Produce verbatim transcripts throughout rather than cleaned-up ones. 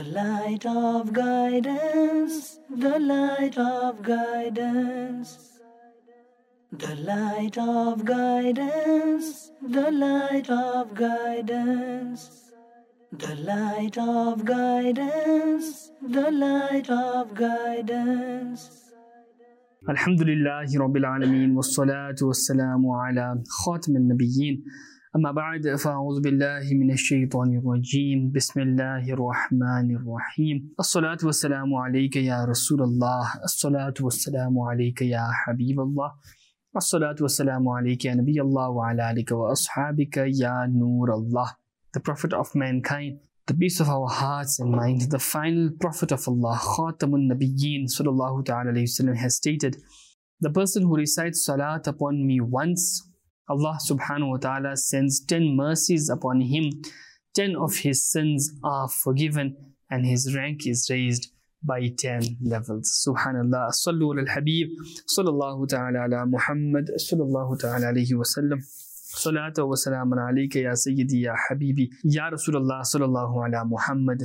light of guidance, the light of guidance, the light of guidance, the light of guidance, the light of guidance, the light of guidance. Alhamdulillahi Rabbil Alameen, wassalatu wassalamu ala khatam al-nabiyyin. Amma ba'd, fa'udhu billahi minash shaytanir rajim. Bismillahir rahmanir rahim. As-salatu wassalamu alayka ya Rasulullah. As-salatu wassalamu alayka ya Habiballah. As-salatu wassalamu alayka ya Nabiyallah wa ala alika wa ashabika ya Noorallah. The Prophet of mankind, the peace of our hearts and minds, the final Prophet of Allah, Khatamun Nabiyyin sallallahu ta'ala alayhi wasallam, has stated, the person who recites salat upon me once, Allah subhanahu wa ta'ala sends ten mercies upon him, ten of his sins are forgiven, and his rank is raised by ten levels. Subhanallah. Sallu ala al-Habib sallallahu ta'ala ala Muhammad sallallahu ta'ala alayhi wasallam. Salatu wa salamun alayka ya Sayyidi ya Habibi ya Rasulullah sallallahu ala Muhammad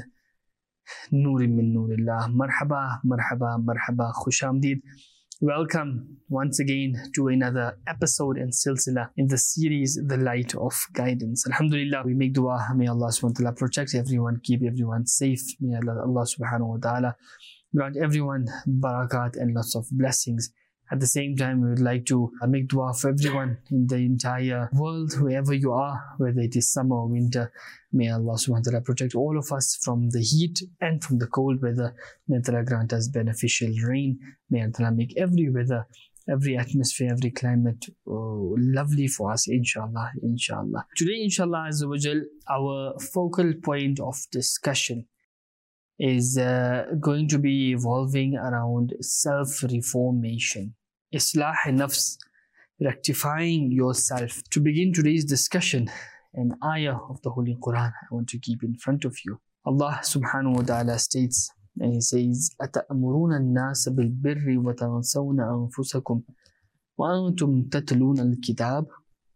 Noorin min Noorillah. Marhaba, marhaba, marhaba, Khushamdeed. Welcome once again to another episode and silsila in the series The Light of Guidance. Alhamdulillah, we make dua. May Allah subhanahu wa ta'ala protect everyone, keep everyone safe. May Allah, Allah subhanahu wa ta'ala grant everyone barakat and lots of blessings. At the same time, we would like to make dua for everyone in the entire world, wherever you are, whether it is summer or winter. May Allah subhanahu wa ta'ala protect all of us from the heat and from the cold weather. May Allah grant us beneficial rain. May Allah make every weather, every atmosphere, every climate oh, lovely for us, inshallah, inshallah. Today, inshallah, Azza wa Jal, our focal point of discussion is uh, going to be evolving around self-reformation, islah nafs, rectifying yourself. To begin today's discussion, an ayah of the Holy Quran I want to keep in front of you. Allah subhanahu wa ta'ala states, and He says, أَتَأْمُرُونَ النَّاسَ بِالْبِرِّ وَتَنْسَوْنَ أَنفُسَكُمْ وَأَنْتُمْ تَتْلُونَ الْكِتَابَ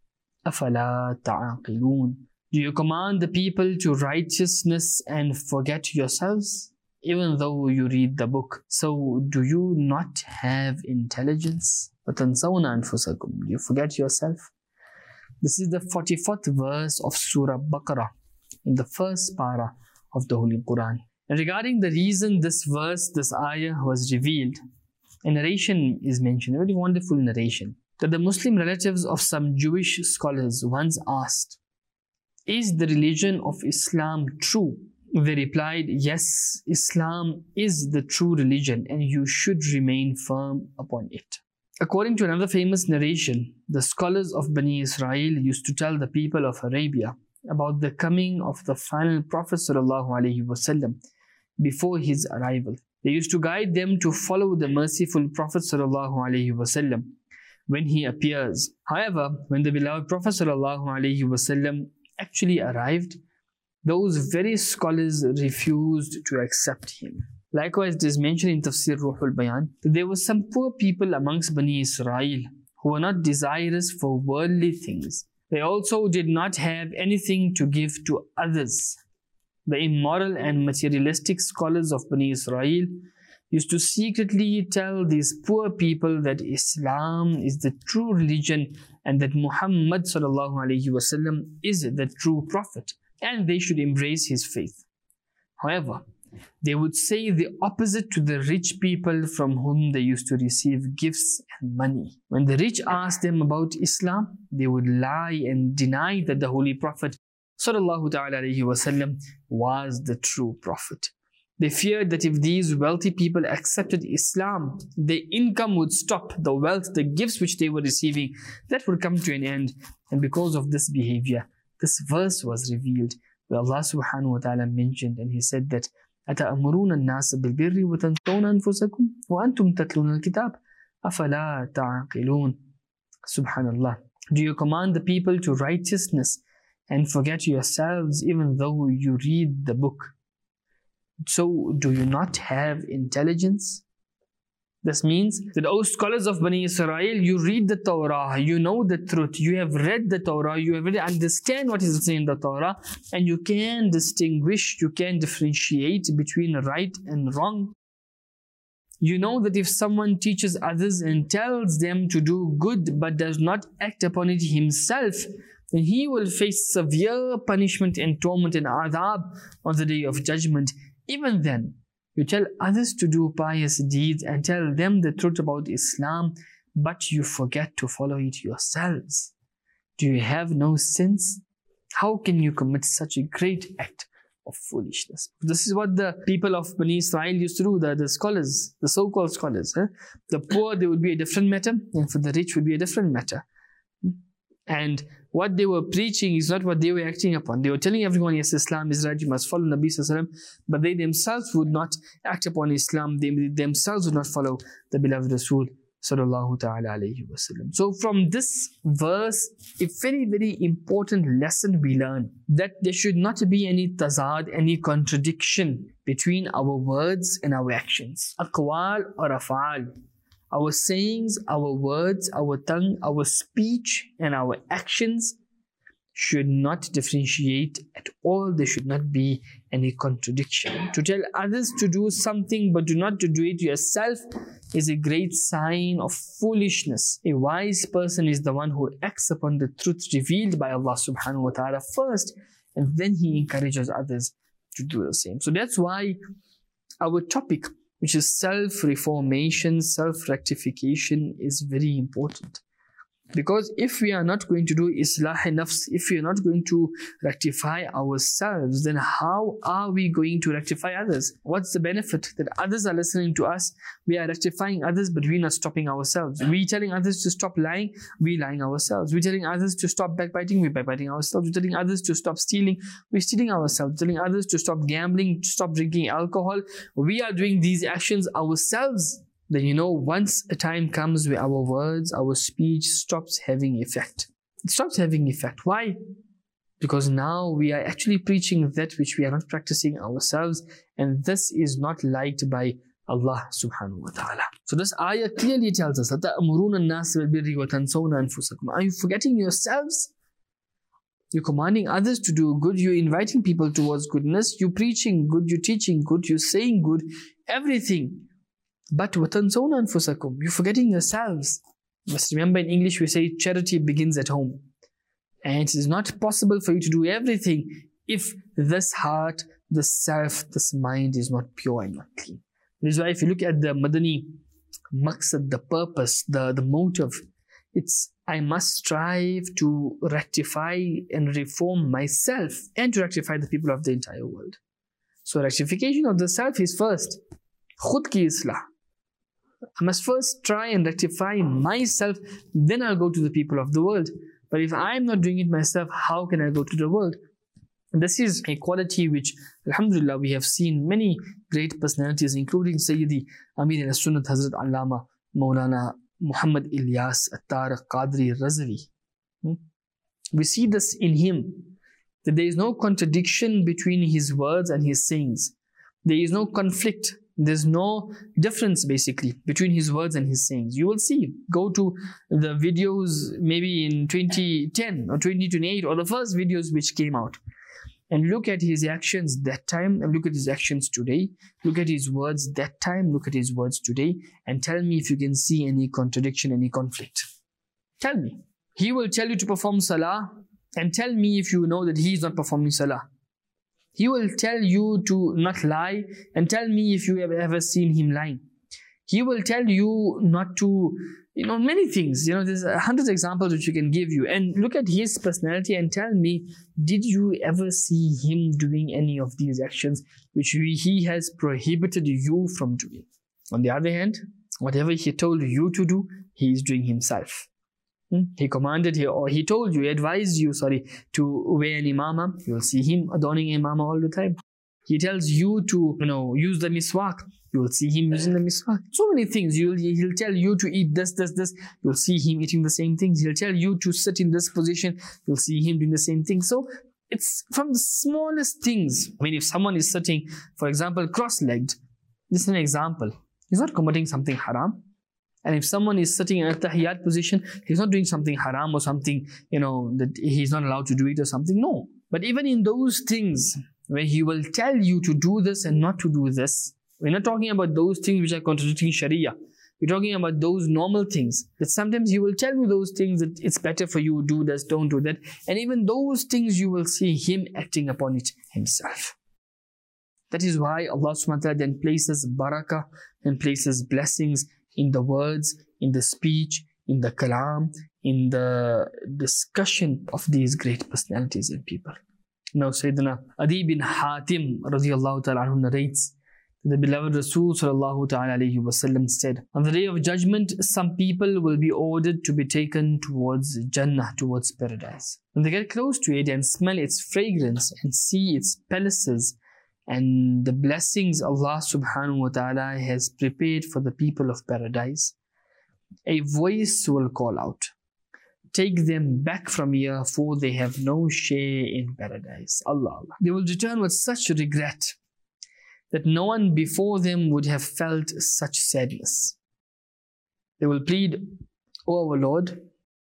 أَفَلَا تَعْقِلُونَ. Do you command the people to righteousness and forget yourselves, even though you read the book? So do you not have intelligence? وَتَنْسَوْنَ أَنفُسَكُمْ. Do you forget yourself? This is the forty-fourth verse of Surah Baqarah, in the first para of the Holy Quran. And regarding the reason this verse, this ayah was revealed, a narration is mentioned, a very wonderful narration, that the Muslim relatives of some Jewish scholars once asked, is the religion of Islam true? They replied, yes, Islam is the true religion and you should remain firm upon it. According to another famous narration, the scholars of Bani Israel used to tell the people of Arabia about the coming of the final Prophet sallallahu alaihi wasallam before his arrival. They used to guide them to follow the merciful Prophet sallallahu alaihi wasallam when he appears. However, when the beloved Prophet sallallahu alaihi wasallam actually arrived, those very scholars refused to accept him. Likewise, it is mentioned in Tafsir Ruhul Bayan that there were some poor people amongst Bani Israel who were not desirous for worldly things. They also did not have anything to give to others. The immoral and materialistic scholars of Bani Israel used to secretly tell these poor people that Islam is the true religion and that Muhammad sallallahu alaihi wasallam is the true prophet and they should embrace his faith. However, they would say the opposite to the rich people from whom they used to receive gifts and money. When the rich asked them about Islam, they would lie and deny that the Holy Prophet sallallahu ta'ala alaihi wasallam was the true prophet. They feared that if these wealthy people accepted Islam, their income would stop, the wealth, the gifts which they were receiving, that would come to an end. And because of this behavior, this verse was revealed, where Allah subhanahu wa ta'ala mentioned, and He said that, أَتَأْمُرُونَ النَّاسَ بِالْبِرِّ وَتَنْسَوْنَ أَنفُسَكُمْ وَأَنْتُمْ تَتْلُونَ الْكِتَابَ أَفَلَا تَعْقِلُونَ. Subhanallah. Do you command the people to righteousness and forget yourselves, even though you read the book? So, do you not have intelligence? This means that, O scholars of Bani Israel, you read the Torah, you know the truth, you have read the Torah, you have really understand what is written in the Torah, and you can distinguish, you can differentiate between right and wrong. You know that if someone teaches others and tells them to do good but does not act upon it himself, then he will face severe punishment and torment and adhab on the day of judgment. Even then, you tell others to do pious deeds and tell them the truth about Islam, but you forget to follow it yourselves. Do you have no sense? How can you commit such a great act of foolishness? This is what the people of Bani Israel used to do, the, the scholars, the so-called scholars. Eh? The poor, they would be a different matter, and for the rich would be a different matter. And what they were preaching is not what they were acting upon. They were telling everyone, yes, Islam is right, you must follow Nabi Sallallahu Alaihi Wasallam, but they themselves would not act upon Islam. They themselves would not follow the beloved Rasul Sallallahu Ta'ala Alaihi Wasallam. So from this verse, a very, very important lesson we learn, that there should not be any tazad, any contradiction between our words and our actions. Aqwal or af'al. Our sayings, our words, our tongue, our speech and our actions should not differentiate at all. There should not be any contradiction. To tell others to do something but do not to do it yourself is a great sign of foolishness. A wise person is the one who acts upon the truth revealed by Allah subhanahu wa ta'ala first, and then he encourages others to do the same. So that's why our topic, which is self-reformation, self-rectification, is very important. Because if we are not going to do islah nafs, if we are not going to rectify ourselves, then how are we going to rectify others? What's the benefit? That others are listening to us, we are rectifying others, but we're not stopping ourselves. We telling others to stop lying, we lying ourselves. We telling others to stop backbiting, we backbiting ourselves. We telling others to stop stealing, we stealing ourselves. Telling others to stop gambling, to stop drinking alcohol, we are doing these actions ourselves. Then you know, once a time comes where our words, our speech stops having effect. It stops having effect. Why? Because now we are actually preaching that which we are not practicing ourselves, and this is not liked by Allah subhanahu wa ta'ala. So this ayah clearly tells us, are you forgetting yourselves? You're commanding others to do good, you're inviting people towards goodness, you're preaching good, you're teaching good, you're saying good, everything. But وَتَنْسَوْنَ أَنفُسَكُمْ, you're forgetting yourselves. You must remember, in English we say charity begins at home. And it is not possible for you to do everything if this heart, this self, this mind is not pure and not clean. This is why if you look at the Madani maqsad, the purpose, the, the motive, it's I must strive to rectify and reform myself and to rectify the people of the entire world. So rectification of the self is first. Khud ki islah. I must first try and rectify myself, then I'll go to the people of the world. But if I'm not doing it myself, how can I go to the world? And this is a quality which, alhamdulillah, we have seen many great personalities, including Sayyidi Amir al-Sunnat Hazrat Allama Maulana Muhammad Ilyas Attar Qadri Razavi. Hmm? We see this in him, that there is no contradiction between his words and his sayings. There is no conflict. There's no difference basically between his words and his sayings. You will see, go to the videos maybe in twenty ten or twenty twenty-eight or the first videos which came out, and look at his actions that time and look at his actions today. Look at his words that time, look at his words today, and tell me if you can see any contradiction, any conflict. Tell me. He will tell you to perform salah, and tell me if you know that he is not performing salah. He will tell you to not lie, and tell me if you have ever seen him lying. He will tell you not to, you know, many things. You know, there's a hundred examples which you can give you. And look at his personality and tell me, did you ever see him doing any of these actions which he has prohibited you from doing? On the other hand, whatever he told you to do, he is doing himself. Hmm? He commanded you, or he told you, he advised you, sorry, to wear an imama. You will see him adorning imama all the time. He tells you to, you know, use the miswak. You will see him using the miswak. So many things. You'll, he'll tell you to eat this, this, this. You'll see him eating the same things. He'll tell you to sit in this position. You'll see him doing the same thing. So it's from the smallest things. I mean, if someone is sitting, for example, cross-legged, this is an example. he's not committing something haram. And if someone is sitting in a tahiyyat position, he's not doing something haram or something, you know, that he's not allowed to do it or something. No. But even in those things where he will tell you to do this and not to do this, we're not talking about those things which are contradicting Sharia. We're talking about those normal things that sometimes he will tell you those things that it's better for you, do this, don't do that. And even those things you will see him acting upon it himself. That is why Allah subhanahu wa ta'ala then places barakah and places blessings in the words, in the speech, in the kalam, in the discussion of these great personalities and people. Now Sayyidina Adi bin Hatim radiallahu ta'ala anhu narrates, the beloved Rasul sallallahu ta'ala alayhi wasallam said, on the day of judgment, some people will be ordered to be taken towards Jannah, towards paradise. When they get close to it and smell its fragrance and see its palaces and the blessings Allah subhanahu wa ta'ala has prepared for the people of paradise, a voice will call out, take them back from here, for they have no share in paradise. Allah, Allah. They will return with such regret that no one before them would have felt such sadness. They will plead, O our Lord,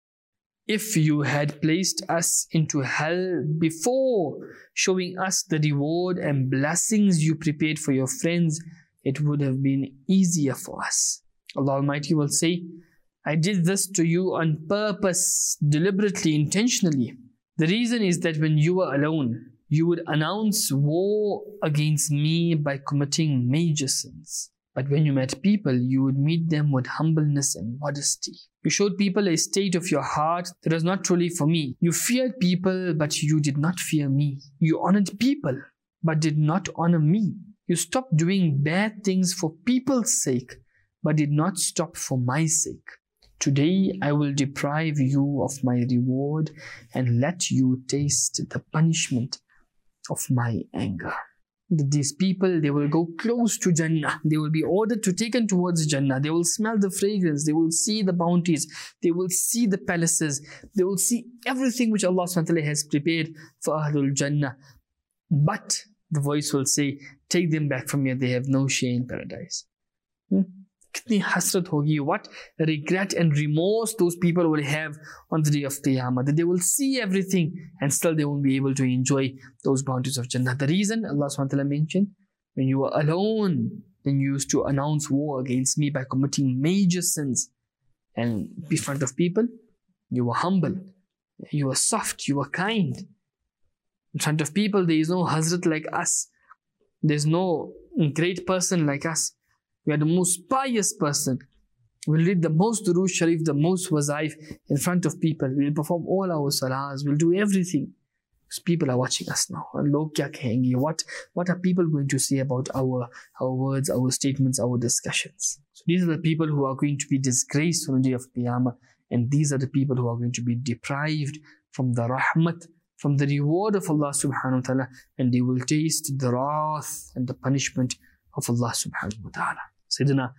if you had placed us into hell before showing us the reward and blessings you prepared for your friends, it would have been easier for us. Allah Almighty will say, I did this to you on purpose, deliberately, intentionally. The reason is that when you were alone, you would announce war against me by committing major sins. But when you met people, you would meet them with humbleness and modesty. You showed people a state of your heart that was not truly for me. You feared people, but you did not fear me. You honored people, but did not honor me. You stopped doing bad things for people's sake, but did not stop for my sake. Today I will deprive you of my reward and let you taste the punishment of my anger. These people, they will go close to Jannah. They will be ordered to taken towards Jannah. They will smell the fragrance. They will see the bounties. They will see the palaces. They will see everything which Allah subhanahu wa ta'ala has prepared for Ahlul Jannah. But the voice will say, take them back from here. They have no share in paradise. Hmm? Kitni hasrat hogi, what regret and remorse those people will have on the day of Qiyamah, that they will see everything and still they won't be able to enjoy those bounties of Jannah. The reason Allah subhanahu wa ta'ala mentioned, when you were alone, then you used to announce war against me by committing major sins. And in front of people, you were humble, you were soft, you were kind. In front of people, there is no Hazrat like us. There's no great person like us. We are the most pious person. We'll read the most Durood Sharif, the most Wazaif in front of people. We'll perform all our salahs. We'll do everything. Because people are watching us now. What, what are people going to say about our, our words, our statements, our discussions? So these are the people who are going to be disgraced on the day of Qiyamah. And these are the people who are going to be deprived from the rahmat, from the reward of Allah subhanahu wa ta'ala. And they will taste the wrath and the punishment of Allah subhanahu wa ta'ala. Sayyidina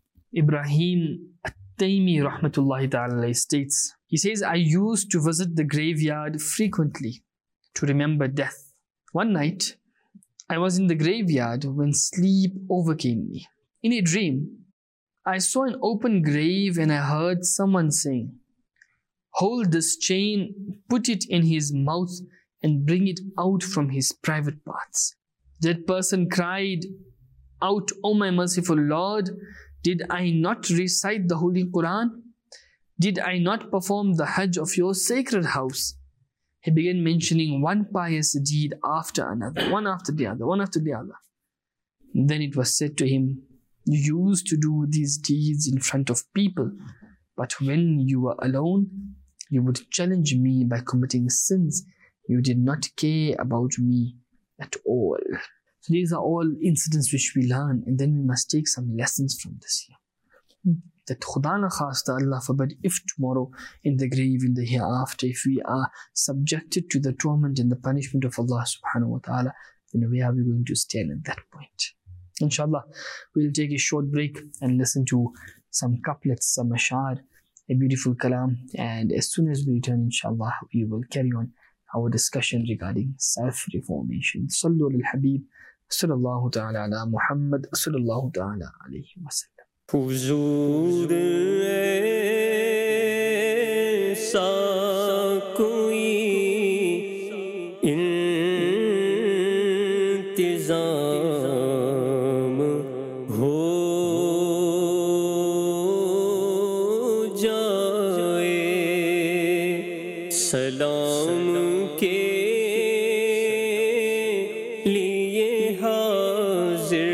Ibrahim At-Taymi rahmatullahi ta'ala states, he says, I used to visit the graveyard frequently to remember death. One night, I was in the graveyard when sleep overcame me. In a dream, I saw an open grave and I heard someone saying, hold this chain, put it in his mouth and bring it out from his private parts. That person cried out, O my merciful Lord, did I not recite the Holy Quran? Did I not perform the Hajj of your sacred house? He began mentioning one pious deed after another, one after the other, one after the other. Then it was said to him, you used to do these deeds in front of people, but when you were alone, you would challenge me by committing sins. You did not care about me at all. So these are all incidents which we learn, and then we must take some lessons from this here. That Khuda na khasta, Allah forbid, if tomorrow in the grave, in the hereafter, if we are subjected to the torment and the punishment of Allah subhanahu wa ta'ala, then where are we going to stand at that point? Inshallah, we'll take a short break and listen to some couplets, some ashar, a beautiful kalam, and as soon as we return, inshallah, we will carry on our discussion regarding self-reformation. Sallu al-Habib, sallallahu ta'ala ala Muhammad, sallallahu ta'ala alayhi wa sallam. حضور ایسا کوئی انتظام ہو جائے، سلام کے لیے حاضر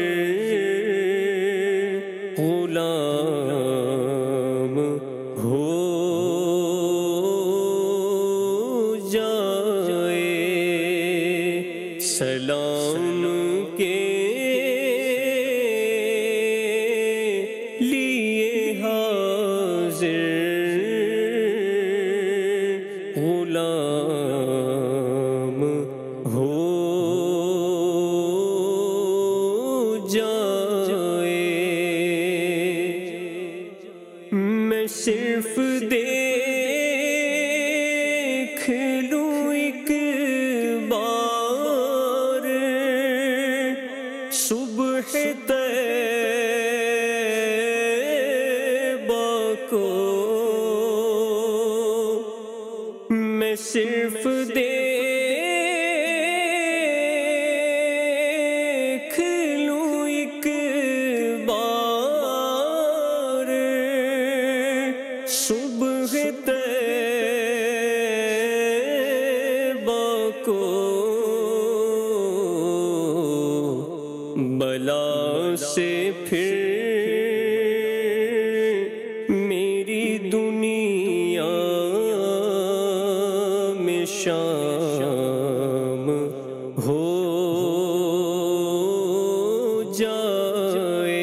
غلام ہو جائے، سلام کے لیے حاضر غلام ہو جائے۔ میں صرف دیکھ لوں ایک بار صبح طیبہ کو، میں صرف دیکھ لوں ایک بار صبح طیبہ کو، بلا سے پھر میری دنیا میں شام ہو جائے،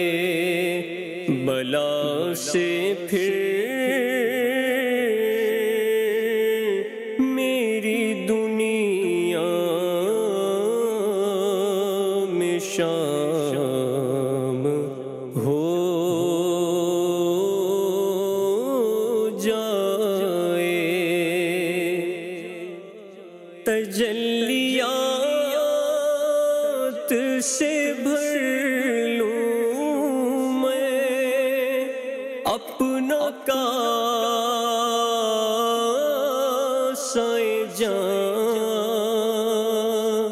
بلا سے پھر میری دنیا میں شام ہو جائے۔ تجلیات سے بھر لوں میں اپنا کاسہ جان،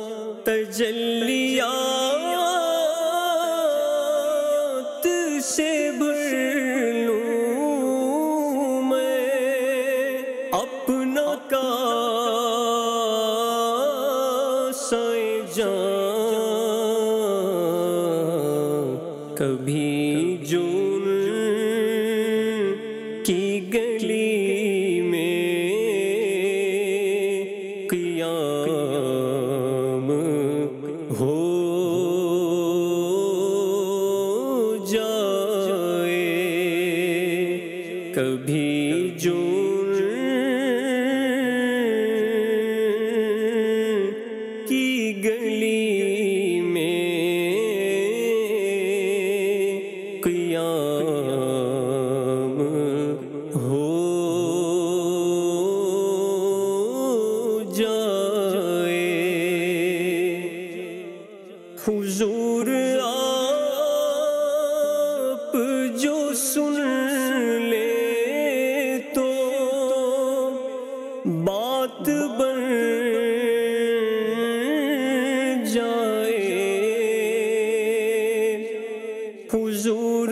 تجلیات سے بھر لوں میں اپنا کاسہ جان، کبھی جون کی گلی میں قیام ہو جائے، کبھی جون کی گلی میں قیام ہو جائے۔ حضور آپ جو سن لے تو بات بن جائے، حضور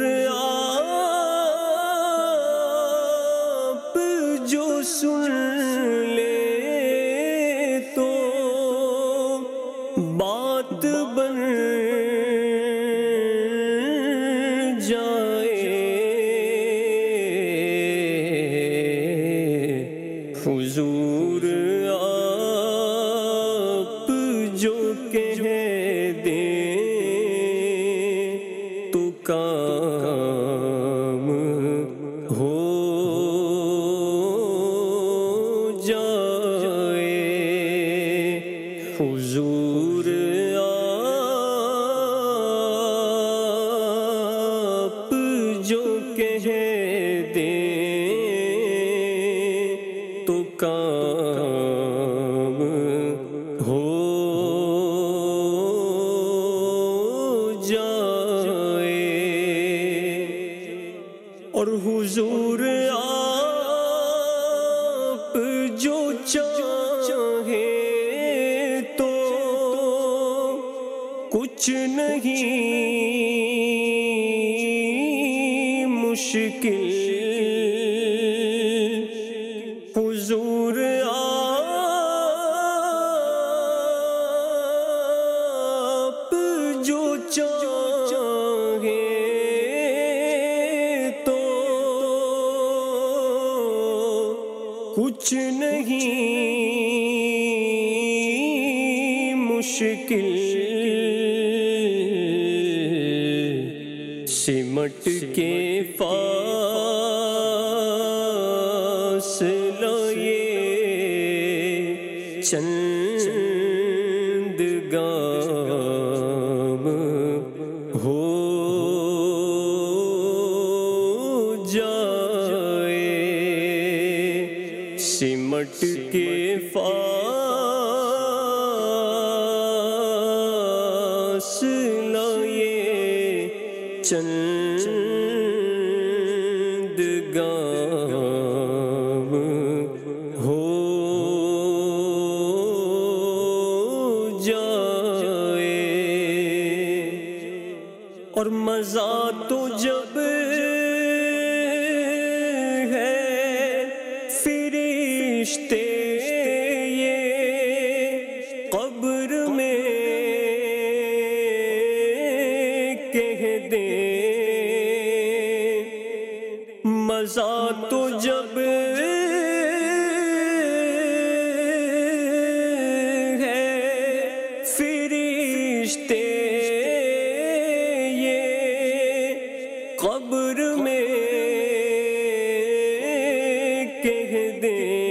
آپ جو سن لے تو بات بن جائے، حضور آپ جو کہہ دیں تو کام ہو جائے، حضور آپ جو کہہ دیں تو کام ہو جائے۔ حضور آپ جو چاہیں تو کچھ نہیں مشکل، حضور آپ جو چاہیں تو کچھ نہیں مشکل، سمٹ کے فاصلہ یہ چند گام ہو جائے، سمٹ کے فاصلہ یہ چند گام ہو جائے، اور مزہ تو جب ہے فرشتے یہ قبر میں کہہ دیں، مزہ تو جب ہے فرشتے یہ قبر میں کہہ دیں،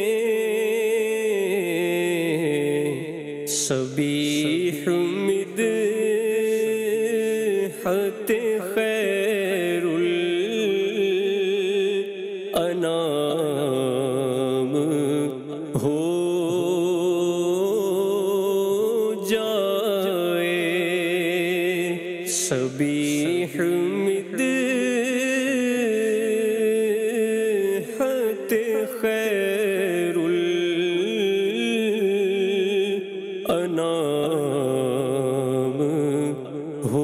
سبیح مدحت خیر الانام ہو جائے، سبیح مدحت خیر الانام ہو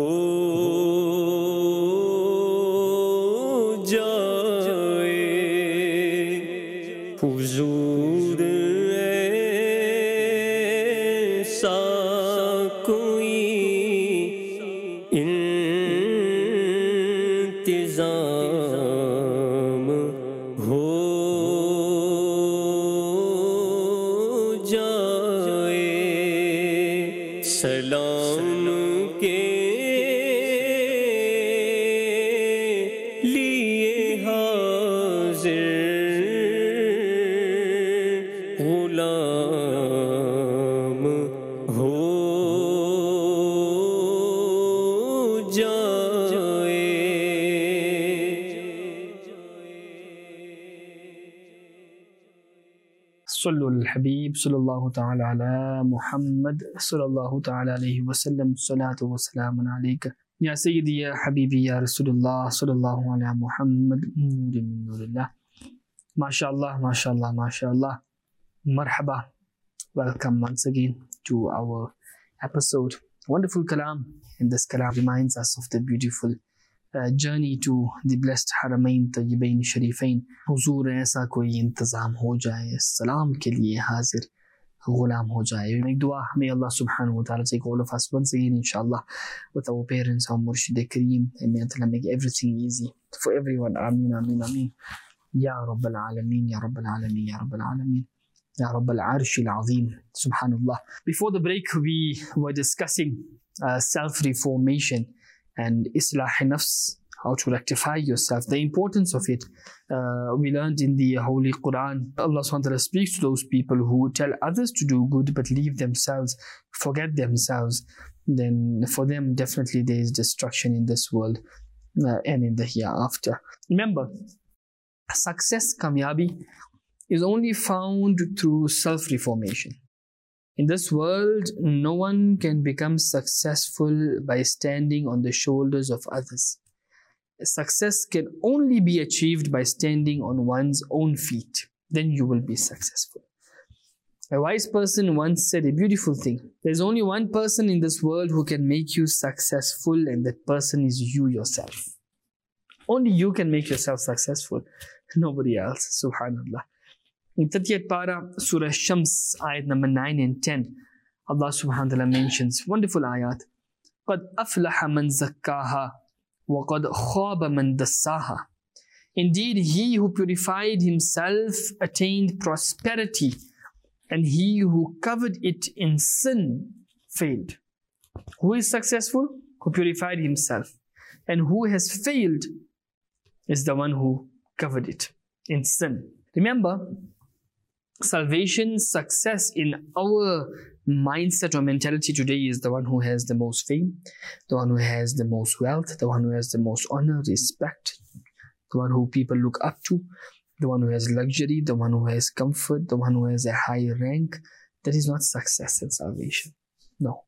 جائے، حضور ایسا کوئی انتظام ہو جائے، سلام کے لیے حاضر غلام ہو جائے، صلی الحبیب صلی اللہ تعالی علی محمد صلی اللہ تعالی علیہ وسلم، صلاۃ و سلام علیک یا سیدی یا حبیبی یا رسول اللہ صلی اللہ علیہ محمد، نور من نور اللہ. ماشاء اللہ ماشاء اللہ ماشاء اللہ. مرحبا, welcome once again to our episode. Wonderful kalam, and this kalam reminds us of the beautiful uh, journey to the blessed Haramain Tayyibain Sharifain. حضور ایسا کوئی انتظام ہو جائے, سلام کے لیے حاضر غلام ہو جائے. Make dua, may Allah subhanahu wa ta'ala take all of us once again inshallah with our parents, our Murshid Kareem, and may Allah make everything easy for everyone. Ameen, ameen, ameen. Ya Rabbal Alameen, Ya Rabbal Alameen, Ya Rabbal Alameen. Ya Rabbal Arsh al-Azim, subhanallah. Before the break, we were discussing uh, self-reformation and islah nafs, how to rectify yourself, the importance of it. Uh, we learned in the Holy Quran, Allah subhanahu wa ta'ala speaks to those people who tell others to do good but leave themselves, forget themselves. Then for them, definitely there is destruction in this world uh, and in the hereafter. Remember, success, kamyabi, is only found through self-reformation. In this world, no one can become successful by standing on the shoulders of others. success can only be achieved by standing on one's own feet. Then you will be successful. A wise person once said a beautiful thing. There's only one person in this world who can make you successful, and that person is you yourself. Only you can make yourself successful. Nobody else. Subhanallah. In thirtieth para, Surah Shams, ayat number nine and ten, Allah subhanahu wa ta'ala mentions wonderful ayat. قَدْ أَفْلَحَ مَنْ زَكَّاهَا وَقَدْ خَابَ مَنْ دَسَّاهَا. Indeed, he who purified himself attained prosperity, and he who covered it in sin failed. Who is successful? Who purified himself. And who has failed is the one who covered it in sin. Remember, salvation, success in our mindset or mentality today is the one who has the most fame, the one who has the most wealth, the one who has the most honor, respect, the one who people look up to, the one who has luxury, the one who has comfort, the one who has a high rank. That is not success and salvation. No.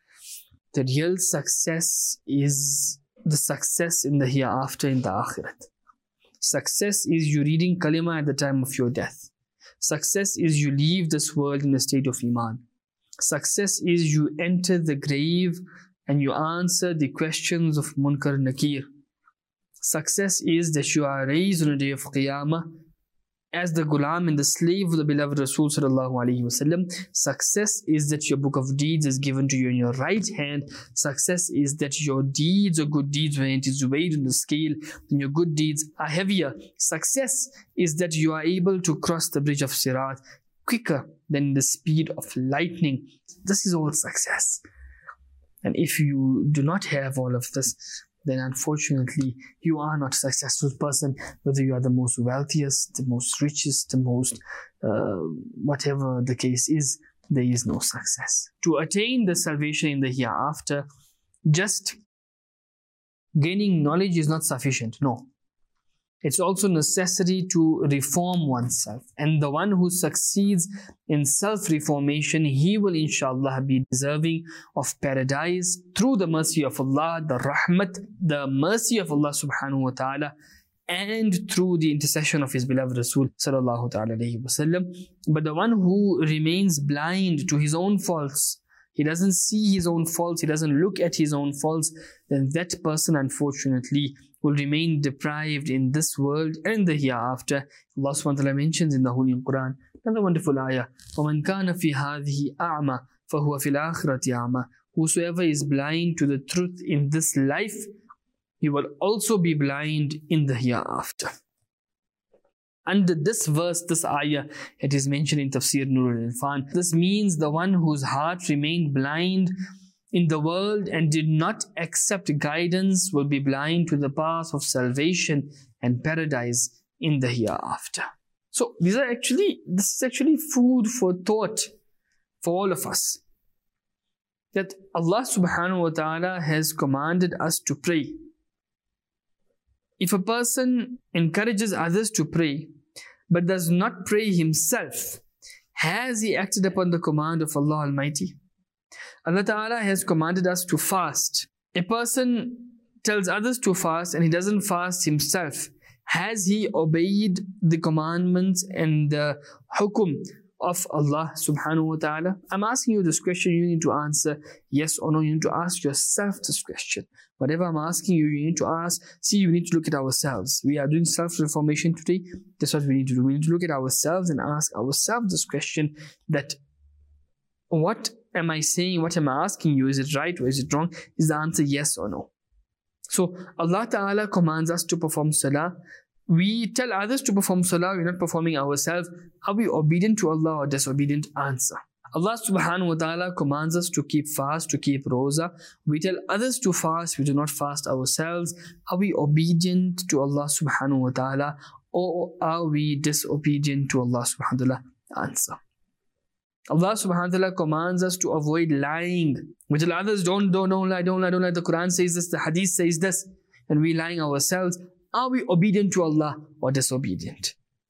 The real success is the success in the hereafter, in the akhirat. Success is you reading kalima at the time of your death. Success is you leave this world in a state of iman. Success is you enter the grave and you answer the questions of Munkar Nakir. Success is that you are raised on the day of Qiyamah as the Ghulam and the slave of the beloved Rasul sallallahu alaihi wasallam. Success is that your book of deeds is given to you in your right hand. Success is that your deeds or good deeds, when it is weighed on the scale, then your good deeds are heavier. Success is that you are able to cross the bridge of Sirat quicker than the speed of lightning. This is all success. And if you do not have all of this, then unfortunately you are not a successful person. Whether you are the most wealthiest, the most richest, the most uh, whatever the case is, there is no success. To attain the salvation in the hereafter, just gaining knowledge is not sufficient. No. It's also necessary to reform oneself. And the one who succeeds in self-reformation, he will inshallah be deserving of paradise through the mercy of Allah, the rahmat, the mercy of Allah subhanahu wa ta'ala, and through the intercession of his beloved Rasul sallallahu ta'ala alayhi wa sallam. But the one who remains blind to his own faults, he doesn't see his own faults, he doesn't look at his own faults, then that person unfortunately will remain deprived in this world and the hereafter. Allah subhanahu wa ta'ala mentions in the Holy Quran another wonderful ayah, وَمَنْ كَانَ فِي هَذِهِ أَعْمَى فَهُوَ فِي الْآخِرَةِ أَعْمَى. Whosoever is blind to the truth in this life, he will also be blind in the hereafter. Under this verse, this ayah, it is mentioned in Tafsir Nur al-Irfan. This means the one whose heart remained blind in the world and did not accept guidance will be blind to the path of salvation and paradise in the hereafter. So these are actually, this is actually food for thought for all of us. That Allah subhanahu wa ta'ala has commanded us to pray. If a person encourages others to pray, but does not pray himself, has he acted upon the command of Allah Almighty? Allah Ta'ala has commanded us to fast. A person tells others to fast and he doesn't fast himself. Has he obeyed the commandments and the hukum of Allah subhanahu wa ta'ala? I'm asking you this question, you need to answer yes or no. You need to ask yourself this question. Whatever I'm asking you, you need to ask. See, you need to look at ourselves. We are doing self-reformation today. That's what we need to do. We need to look at ourselves and ask ourselves this question, that what am I saying, what am I asking you? Is it right or is it wrong? Is the answer yes or no? So Allah Ta'ala commands us to perform salah. We tell others to perform salah, we're not performing ourselves. Are we obedient to Allah or disobedient? Answer. Allah Subhanahu wa Ta'ala commands us to keep fast, to keep roza. We tell others to fast, we do not fast ourselves. Are we obedient to Allah Subhanahu wa Ta'ala or are we disobedient to Allah Subhanahu wa Ta'ala? Answer. Allah subhanahu wa ta'ala commands us to avoid lying. We tell others, don't, don't, don't lie, don't lie, don't lie. The Quran says this, the Hadith says this. And we lying ourselves. Are we obedient to Allah or disobedient?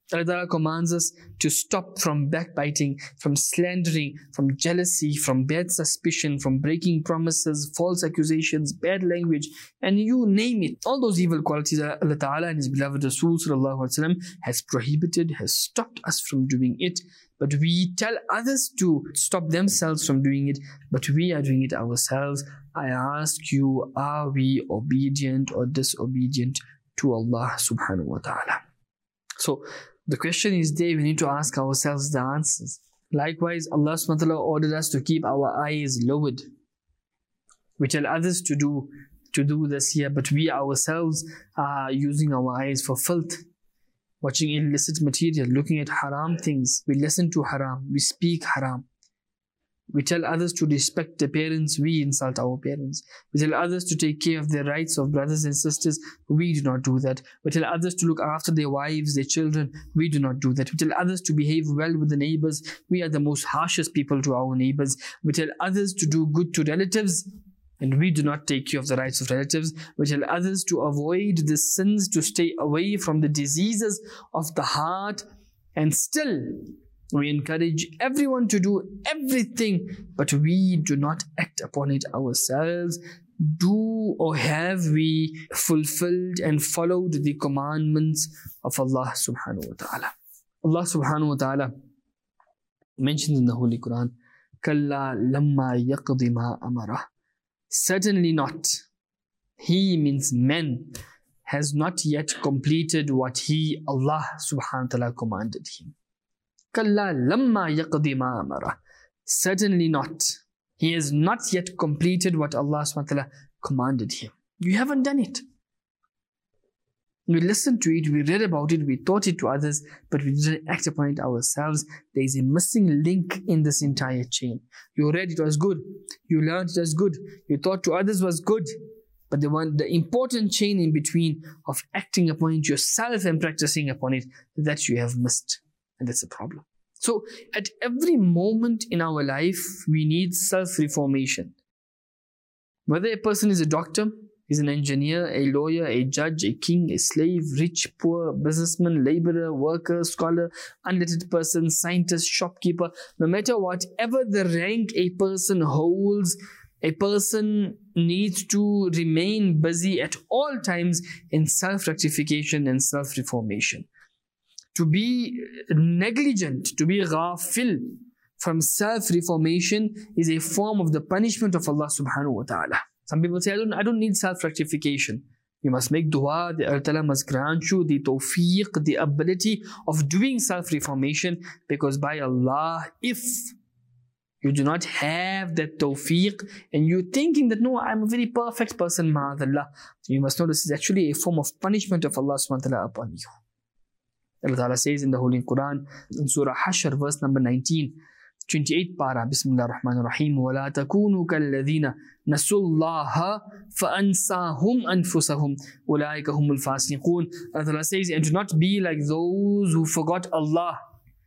Allah Ta'ala commands us to stop from backbiting, from slandering, from jealousy, from bad suspicion, from breaking promises, false accusations, bad language, and you name it. All those evil qualities Allah Ta'ala and His beloved Rasul Sallallahu Alaihi Wasallam has prohibited, has stopped us from doing it. But we tell others to stop themselves from doing it, but we are doing it ourselves. I ask you, are we obedient or disobedient to Allah Subhanahu Wa Ta'ala? So, the question is there, we need to ask ourselves the answers. Likewise, Allah subhanahu wa ta'ala ordered us to keep our eyes lowered. We tell others to do, to do this here, but we ourselves are using our eyes for filth. Watching illicit material, looking at haram things. We listen to haram, we speak haram. We tell others to respect their parents, we insult our parents. We tell others to take care of their rights of brothers and sisters, we do not do that. We tell others to look after their wives, their children, we do not do that. We tell others to behave well with the neighbors, we are the most harshest people to our neighbors. We tell others to do good to relatives, and we do not take care of the rights of relatives. We tell others to avoid the sins, to stay away from the diseases of the heart, and still we encourage everyone to do everything, but we do not act upon it ourselves. Do or have we fulfilled and followed the commandments of Allah subhanahu wa ta'ala? Allah subhanahu wa ta'ala mentions in the Holy Quran, Kalla lamma yaqdi ma amarah. Certainly not. He means man has not yet completed what he, Allah subhanahu wa ta'ala, commanded him. Kalla lamma yaqdi ma amara. Certainly not. He has not yet completed what Allah subhanahu wa ta'ala commanded him. You haven't done it. We listened to it, we read about it, we taught it to others, but we didn't act upon it ourselves. There is a missing link in this entire chain. You read it was good. You learned it was good. You taught to others was good. But the one, the important chain in between of acting upon it yourself and practicing upon it, that you have missed. And that's a problem. So at every moment in our life, we need self-reformation. Whether a person is a doctor, is an engineer, a lawyer, a judge, a king, a slave, rich, poor, businessman, laborer, worker, scholar, unlettered person, scientist, shopkeeper, no matter whatever the rank a person holds, a person needs to remain busy at all times in self-rectification and self-reformation. To be negligent, to be ghafil from self-reformation is a form of the punishment of Allah subhanahu wa ta'ala. Some people say, I don't, I don't need self-rectification. You must make dua, the Allah Ta'ala must grant you the tawfiq, the ability of doing self-reformation, because by Allah, if you do not have that tawfiq and you're thinking that, no, I'm a very perfect person, ma'adallah, you must know this is actually a form of punishment of Allah subhanahu wa ta'ala upon you. Allah Ta'ala says in the Holy Quran, in Surah Hashr, verse number nineteen, twenty-eight para, Bismillah ar-Rahman ar-Rahim, وَلَا تَكُونُوا كَالَّذِينَ نَسُوا اللَّهَ فَأَنْسَاهُمْ أَنفُسَهُمْ أُولَٰئِكَ هُمُ الْفَاسِقُونَ. Allah Ta'ala says, and do not be like those who forgot Allah.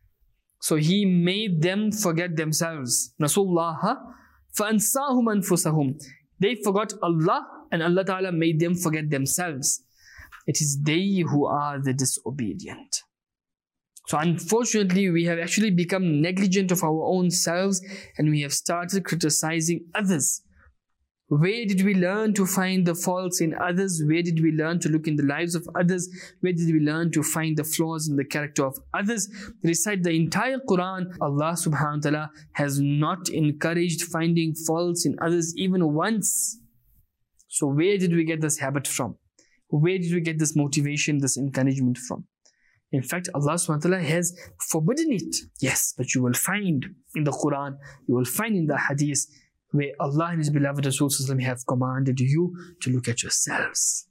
So He made them forget themselves. نَسُوا اللَّهَ فَأَنْسَاهُمْ أَنفُسَهُمْ. They forgot Allah and Allah Ta'ala made them forget themselves. It is they who are the disobedient. So unfortunately, we have actually become negligent of our own selves and we have started criticizing others. Where did we learn to find the faults in others? Where did we learn to look in the lives of others? Where did we learn to find the flaws in the character of others? Recite the entire Quran. Allah subhanahu wa ta'ala has not encouraged finding faults in others even once. So where did we get this habit from? Where did we get this motivation, this encouragement from? In fact, Allah subhanahu wa ta'ala has forbidden it. Yes, but you will find in the Quran, you will find in the Hadith, where Allah and His beloved Rasul have commanded you to look at yourselves.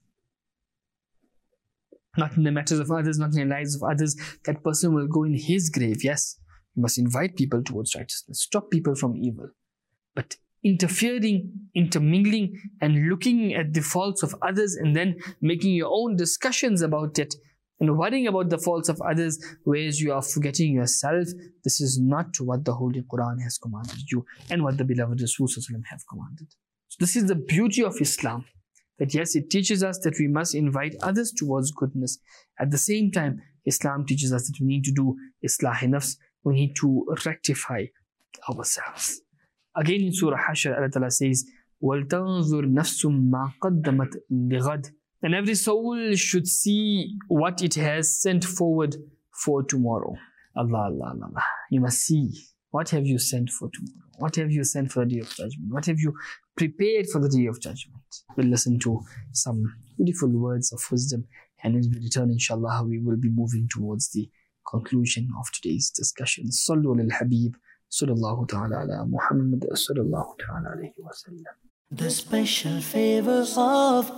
Not in the matters of others, not in the lives of others. That person will go in his grave. Yes, you must invite people towards righteousness. Stop people from evil. But interfering, intermingling, and looking at the faults of others and then making your own discussions about it and worrying about the faults of others, whereas you are forgetting yourself, this is not what the Holy Quran has commanded you and what the beloved Rasul have commanded. So this is the beauty of Islam, that yes, it teaches us that we must invite others towards goodness. At the same time, Islam teaches us that we need to do Islah nafs, we need to rectify ourselves. Again in Surah Hashr, Allah Ta'ala says, وَلْتَنْظُرْ نَفْسٌ مَا قَدَّمَتْ لِغَدٍ. And every soul should see what it has sent forward for tomorrow. Allah, Allah, Allah. You must see, what have you sent for tomorrow? What have you sent for the day of judgment? What have you prepared for the day of judgment? We'll listen to some beautiful words of wisdom, and as we return, inshallah, we will be moving towards the conclusion of today's discussion. Sallu ala al-Habib, sallallahu ta'ala ala Muhammad, sallallahu ta'ala alayhi wa sallam. The special favors of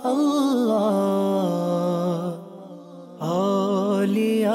Allah, awliya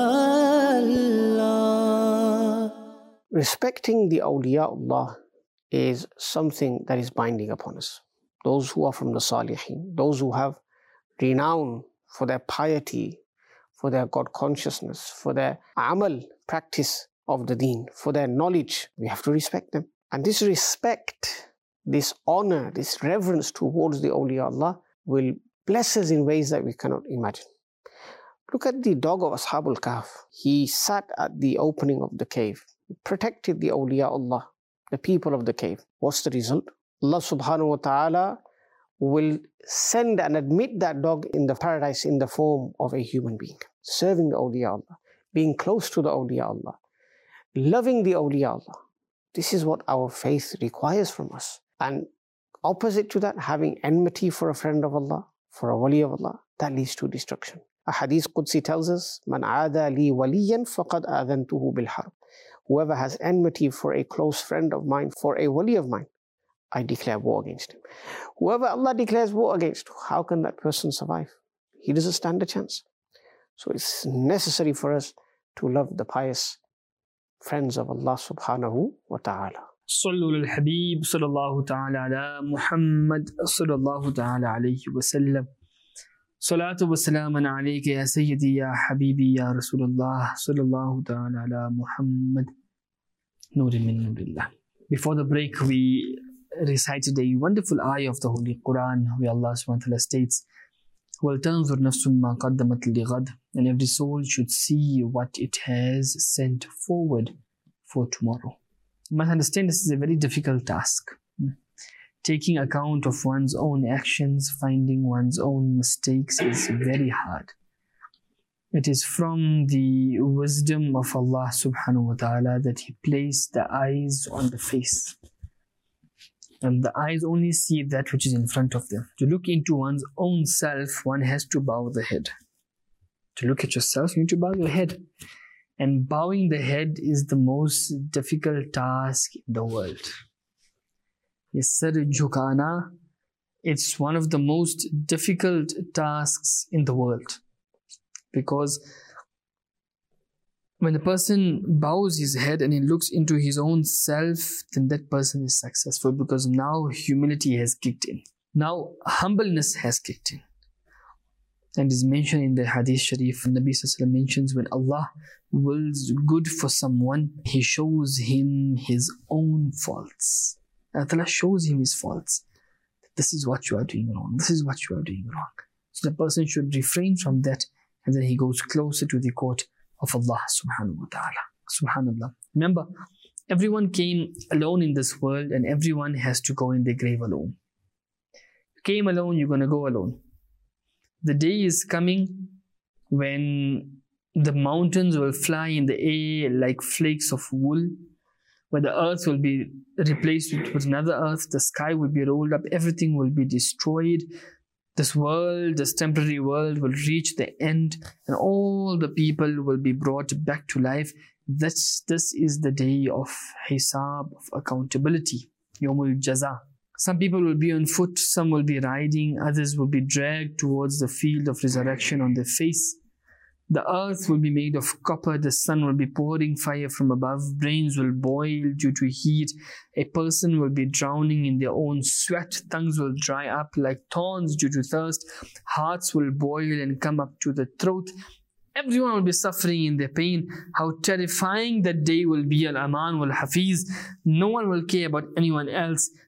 Allah. Respecting the awliyaullah is something that is binding upon us. Those who are from the Salihin, those who have renown for their piety, for their God consciousness, for their amal, practice of the deen, for their knowledge, we have to respect them. And this respect, this honor, this reverence towards the awliyaullah will bless us in ways that we cannot imagine. Look at the dog of Ashabul Kahf. He sat at the opening of the cave, protected the awliyaullah, the people of the cave. What's the result? Allah subhanahu wa ta'ala will send and admit that dog in the paradise in the form of a human being, serving the awliyaullah, being close to the awliyaullah, loving the awliyaullah. This is what our faith requires from us. And opposite to that, having enmity for a friend of Allah, for a wali of Allah, that leads to destruction. A hadith Qudsi tells us, Man aada li waliyan faqad adhantuhu bil harb. Whoever has enmity for a close friend of mine, for a wali of mine, I declare war against him. Whoever Allah declares war against, how can that person survive? He doesn't stand a chance. So it's necessary for us to love the pious friends of Allah subhanahu wa ta'ala. Sallu al-Habib, sallallahu ta'ala ala Muhammad, sallallahu ta'ala alayhi wa sallam. Salatu wa salaman alayka ya Sayyidi ya Habibi ya Rasulullah, sallallahu ta'ala ala Muhammad. Nurin min nurillah. Before the break, we recited a wonderful ayah of the Holy Quran, where Allah subhanahu wa ta'ala states, وَلْتَنْظُرْ نَفْسٌ مَا قَدَّمَتْ لِغَدٍ. And every soul should see what it has sent forward for tomorrow. You must understand this is a very difficult task. Taking account of one's own actions, finding one's own mistakes is very hard. It is from the wisdom of Allah subhanahu wa ta'ala that He placed the eyes on the face. And the eyes only see that which is in front of them. To look into one's own self, one has to bow the head. To look at yourself, you need to bow your head. And bowing the head is the most difficult task in the world. Yes, sir, jhukana, it's one of the most difficult tasks in the world. Because when a person bows his head and he looks into his own self, then that person is successful, because now humility has kicked in. Now humbleness has kicked in. And is mentioned in the Hadith Sharif, Nabi Sallallahu Alaihi Wasallam mentions, when Allah wills good for someone, He shows him his own faults. Allah shows him his faults. This is what you are doing wrong. This is what you are doing wrong. So the person should refrain from that, and then he goes closer to the court of Allah subhanahu wa ta'ala. Subhanallah. Remember, everyone came alone in this world, and everyone has to go in their grave alone. You came alone, you're going to go alone. The day is coming when the mountains will fly in the air like flakes of wool, where the earth will be replaced with another earth, the sky will be rolled up, everything will be destroyed. This world, this temporary world, will reach the end, and all the people will be brought back to life. This, this is the day of hisab, of accountability, Yawmul Jaza. Some people will be on foot, some will be riding, others will be dragged towards the field of resurrection on their face. The earth will be made of copper, the sun will be pouring fire from above, brains will boil due to heat, a person will be drowning in their own sweat, tongues will dry up like thorns due to thirst, hearts will boil and come up to the throat. Everyone will be suffering in their pain. How terrifying that day will be. Al-Aman wal-Hafiz. No one will care about anyone else.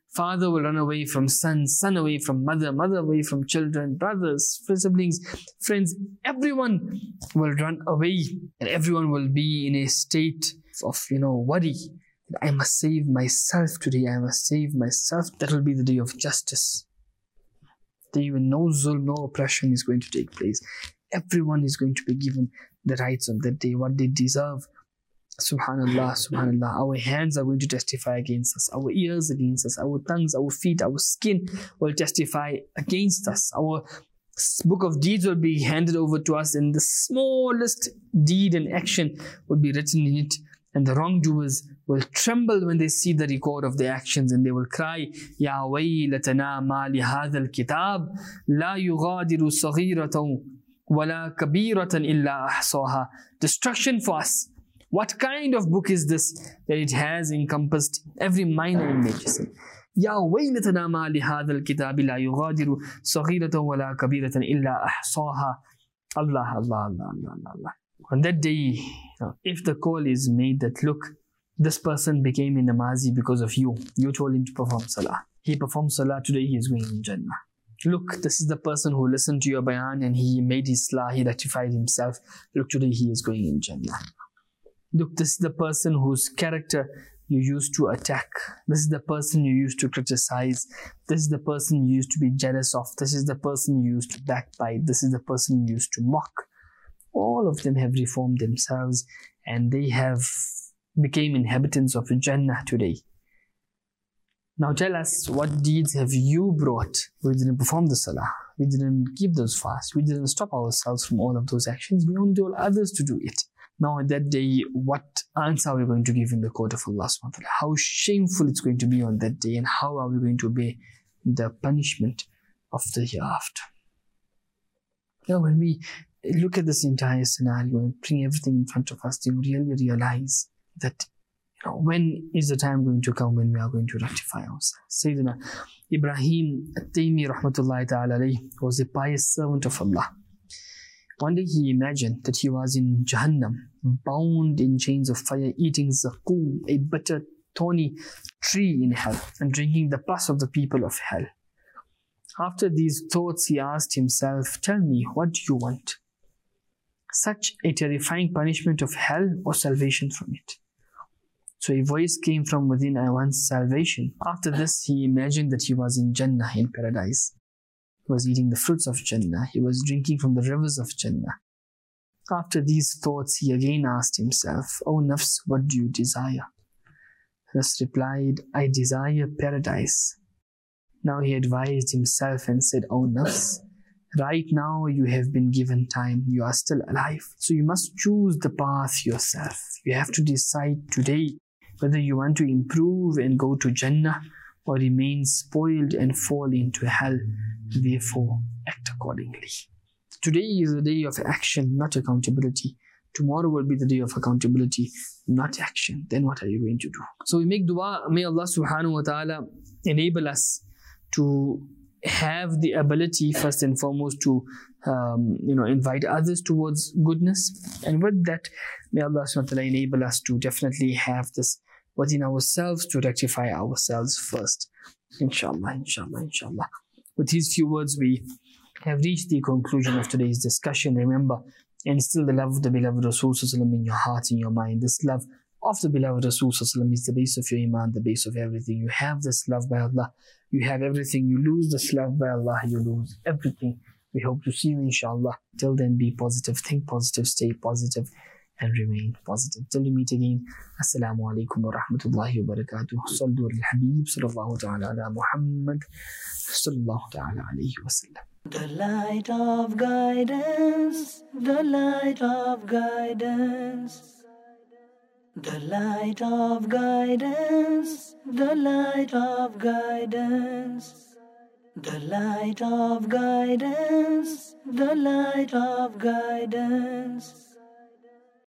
Father will run away from son, son away from mother, mother away from children, brothers, siblings, friends. Everyone will run away, and everyone will be in a state of, you know, worry. I must save myself today. I must save myself. That will be the day of justice. Day when no zulm, no oppression is going to take place. Everyone is going to be given the rights on that day, what they deserve. Subhanallah, subhanallah. Our hands are going to testify against us. Our ears against us. Our tongues, our feet, our skin will testify against us. Our book of deeds will be handed over to us, and the smallest deed and action will be written in it. And the wrongdoers will tremble when they see the record of their actions, and they will cry, Ya waylatana ma li hadha al-kitab la yughadiru saghiratan wala kabiratan illa ahsaha. Destruction for us. What kind of book is this that it has encompassed every minor image? Ya waylatana ma li hadha al-kitab la yughadiru saghiratan wala kabiratan illa ahsaha. Allah, Allah, Allah, Allah, Allah. On that day, if the call is made that, look, this person became a namazi because of you. You told him to perform salah. He performed salah, today he is going in Jannah. Look, this is the person who listened to your bayan and he made his salah, he rectified himself. Look, today he is going in Jannah. Look, this is the person whose character you used to attack. This is the person you used to criticize. This is the person you used to be jealous of. This is the person you used to backbite. This is the person you used to mock. All of them have reformed themselves and they have became inhabitants of Jannah today. Now tell us, what deeds have you brought? We didn't perform the salah. We didn't keep those fasts. We didn't stop ourselves from all of those actions. We only told others to do it. Now on that day, what answer are we going to give in the court of Allah subhanahu wa ta'ala? How shameful it's going to be on that day, and how are we going to obey the punishment of the hereafter? You know, when we look at this entire scenario and bring everything in front of us, you really realize that, you know, when is the time going to come when we are going to rectify ourselves? Sayyidina Ibrahim At-Taymi rahmatullahi ta'ala alayhi was a pious servant of Allah. One day he imagined that he was in Jahannam, bound in chains of fire, eating zaqqum, a bitter, thorny tree in hell, and drinking the pus of the people of hell. After these thoughts, he asked himself, tell me, what do you want? Such a terrifying punishment of hell or salvation from it? So a voice came from within, I want salvation. After this, he imagined that he was in Jannah, in paradise. He was eating the fruits of Jannah. He was drinking from the rivers of Jannah. After these thoughts, he again asked himself, O Nafs, what do you desire? Thus replied, I desire paradise. Now he advised himself and said, O Nafs, right now you have been given time. You are still alive. So you must choose the path yourself. You have to decide today whether you want to improve and go to Jannah or remain spoiled and fall into hell. Therefore, act accordingly. Today is the day of action, not accountability. Tomorrow will be the day of accountability, not action. Then what are you going to do? So we make dua, may Allah subhanahu wa ta'ala enable us to have the ability, first and foremost, to um, you know, invite others towards goodness. And with that, may Allah subhanahu wa ta'ala enable us to definitely have this within ourselves, to rectify ourselves first. Inshallah, inshallah, inshallah. With these few words, we have reached the conclusion of today's discussion. Remember, instill the love of the beloved Rasul in your heart, in your mind. This love of the beloved Rasul is the base of your iman, the base of everything. You have this love by Allah, you have everything. You lose this love by Allah, you lose everything. We hope to see you, inshallah. Till then, be positive, think positive, stay positive, and remain positive. Till we meet again, Assalamu alaikum wa rahmatullahi wa barakatuh. Sallu al-Habib sallallahu ta'ala ala Muhammad sallallahu ta'ala alayhi wa sallam. The light of guidance, the light of guidance, the light of guidance, the light of guidance, the light of guidance, the light of guidance.